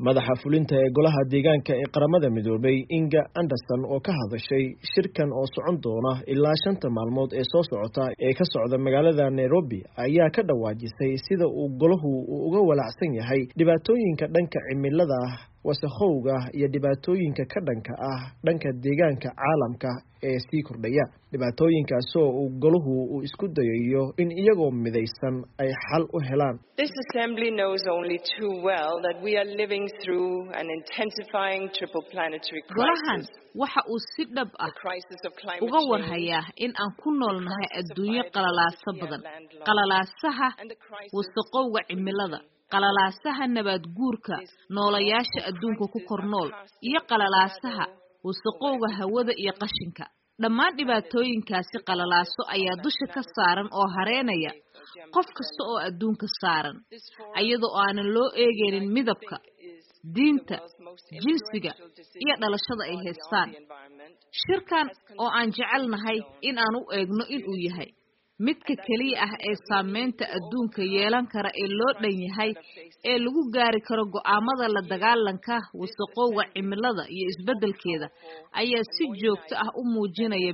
madaxa fulinta ee golaha deegaanka ee qaramada midoobay Inga Anderson oo ka hadashay shirkan oo socon doona ilaa 5 maalmood ee soo socota ee ka socda magaalada Nairobi ayaa ka dhawaajisay sida uu golahu uga walacsan yahay dhibaatooyinka dhanka cimilada wasakhowga iyo dhibaatooyinka ka dhanka dhanka deegaanka caalamka ee sii kordhaya dhibaatooyinkaas oo uu golahu isku dayayo in iyagoo midaysan ay xal u helaan. This assembly knows only too well that we are living through an intensifying triple planetary crisis. waxa uu si dhab ah uga warhayaa in aan ku noolnahay adduunyo qalalaasa badan, qalalaasaha wasakhowga cimilada, qalalaasaha nabaad guurka noolayaasha adduunka ku kornool iyo qalalaasaha wasakhowga hawada iyo qashinka. Dhammaan dhibaatooyinkaasi qalalaaso ayaa dusha ka saaran oo hareenaya qof kasta oo adduunka saaran, iyadoo aanan loo eegaynin midabka, diinta, jinsiga iyo dhalashada ay haystaan. Shirkan oo aan jecelnahay in aan u eegno in uu yahay midka kaliya ah ee saameynta adduunka yeelan kara ee loo dhan yahay ee lagu gaari karo go'aamada la dagaalanka wasakhowga cimilada iyo isbeddelkeeda ayaa si joogto ah u muujinaya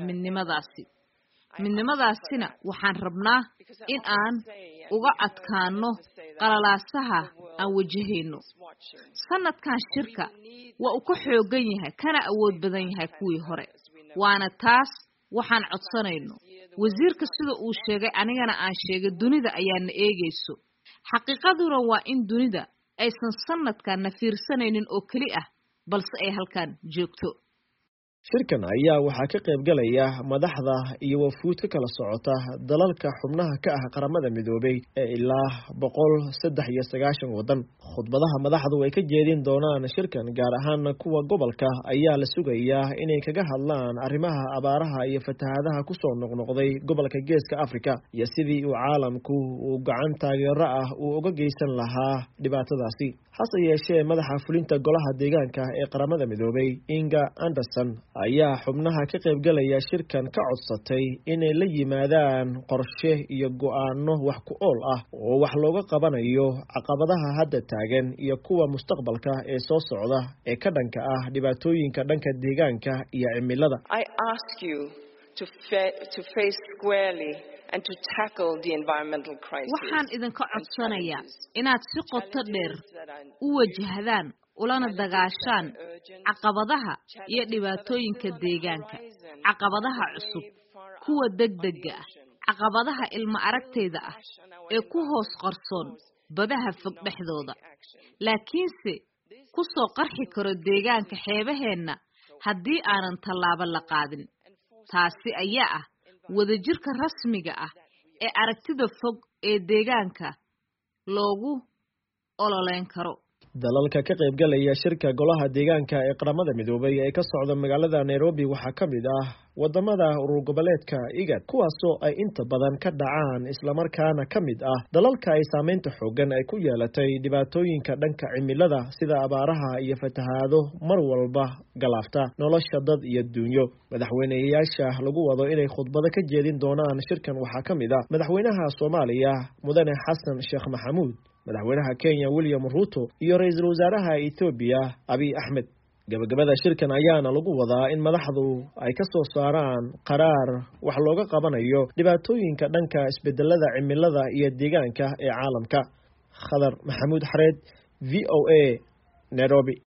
midnimadaasina waxaan rabnaa in aan uga adkaano qalalaasaha aan wajahayno. Sanadkan shirka waa uu ka xoogan yahay kana awood badan yahay kuwii hore, waana taas waxaan codsanayno. wasiirka sida uu sheegay anigana aan sheegay dunida ayaa na eegayso. Xaqiiqaduna waa in dunida aysan sanadkan na fiirsanaynin oo kali ah balse ay halkan joogto. shirkan ayaa waxaa ka qayb galaya madaxda iyo wafuud kala socota dalalka xubnaha ka ah qaramada midoobay ee ilaa 193 wadan. khudbadaha madaxdu way ka jeedin doonaan shirkan, gaar ahaan kuwa gobolka ayaa la sugayaa inay kaga hadlaan arrimaha abaaraha iyo fatahaadaha ku soo noqnoqday gobolka Geeska Afrika iyo sidii uu caalamku gacan taageero ah uga geysan lahaa dhibaatadaasi. hase yeeshee madaxa fulinta golaha deegaanka ee qaramada midoobay Inga Anderson ayaa xubnaha ka qayb galaya shirkan ka codsatay inay la yimaadaan qorshe iyo go'aano wax ku ool ah oo wax looga qabanayo caqabadaha hadda taagan iyo kuwa mustaqbalka ee soo socda ee ka dhanka ah dhibaatooyinka dhanka deegaanka iyo cimilada. I ask you to face squarely and to tackle the environmental crisis. waxaan idinka codsanayaa inaad si qoto dheer u wajahdaan ulana dagaashaan caqabadaha iyo dhibaatooyinka deegaanka, caqabadaha cusub, kuwa degdega ah, caqabadaha ilma aragtayda ah ee ku hoos qarsoon badaha fog dhexdooda, laakiinse ku soo qarxi karo deegaanka xeebaheenna haddii aanan tallaabo la qaadin. taasi ayaa ah wadajirka rasmiga ah ee aragtida fog ee deegaanka loogu ololeyn karo. dalalka ka qayb galaya shirka golaha deegaanka ee qaramada midoobay ee ka socda magaalada Nairobi waxaa ka mid ah wadamada urur goboleedka IGAD, kuwaasoo ay inta badan ka dhacaan isla markaana ka mid ah dalalka ay saameynta xoogan ay ku yeelatay dhibaatooyinka dhanka cimilada sida abaaraha iyo fatahaado mar walba galaafta nolosha dad iyo dunyo. madaxweynayaasha lagu wado inay khudbado ka jeedin doonaan shirkan waxaa ka mid ah madaxweynaha Soomaaliya Mudane Xasan Sheekh Maxamuud, madaxweynaha Kenya William Ruto iyo ra'iisul wasaaraha Ethiopia Abiy Ahmed. gabagabada shirkan ayaana lagu wadaa in madaxdu ay ka soo saaraan qaraar wax looga qabanayo dhibaatooyinka dhanka isbedelada cimilada iyo deegaanka ee caalamka. Khadar Maxamuud Xareed, VOA, Nairobi.